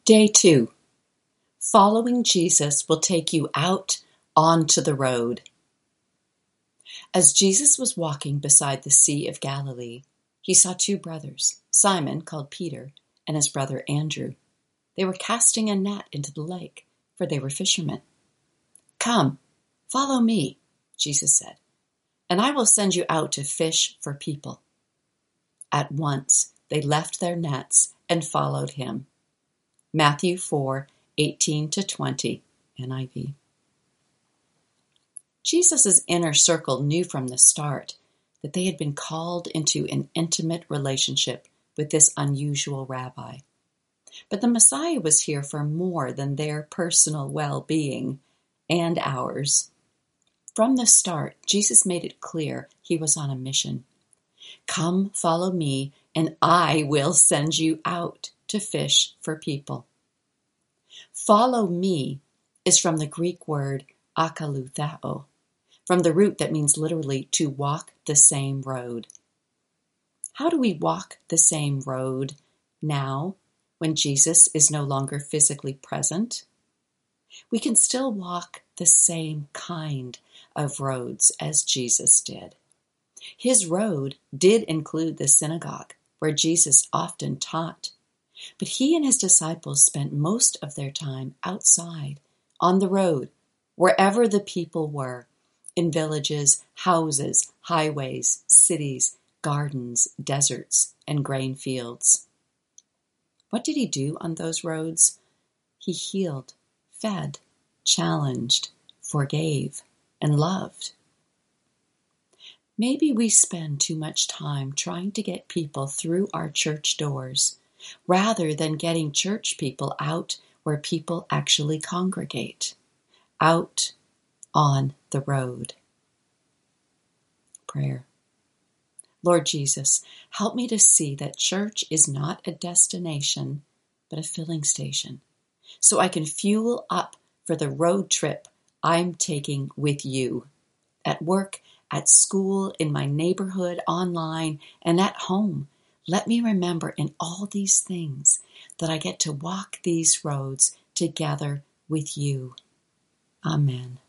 Day 2. Following Jesus will take you out onto the road. As Jesus was walking beside the Sea of Galilee, he saw two brothers, Simon, called Peter, and his brother Andrew. They were casting a net into the lake, for they were fishermen. "Come, follow me," Jesus said, "and I will send you out to fish for people." At once they left their nets and followed him. Matthew 4:18-20, NIV. Jesus' inner circle knew from the start that they had been called into an intimate relationship with this unusual rabbi. But the Messiah was here for more than their personal well-being and ours. From the start, Jesus made it clear he was on a mission. "Come, follow me, and I will send you out to fish for people." Follow me is from the Greek word akaluthao, from the root that means literally to walk the same road. How do we walk the same road now when Jesus is no longer physically present? We can still walk the same kind of roads as Jesus did. His road did include the synagogue, where Jesus often taught. But he and his disciples spent most of their time outside, on the road, wherever the people were, in villages, houses, highways, cities, gardens, deserts, and grain fields. What did he do on those roads? He healed, fed, challenged, forgave, and loved. Maybe we spend too much time trying to get people through our church doors, rather than getting church people out where people actually congregate, out on the road. Prayer. Lord Jesus, help me to see that church is not a destination, but a filling station, so I can fuel up for the road trip I'm taking with you, at work, at school, in my neighborhood, online, and at home. Let me remember in all these things that I get to walk these roads together with you. Amen.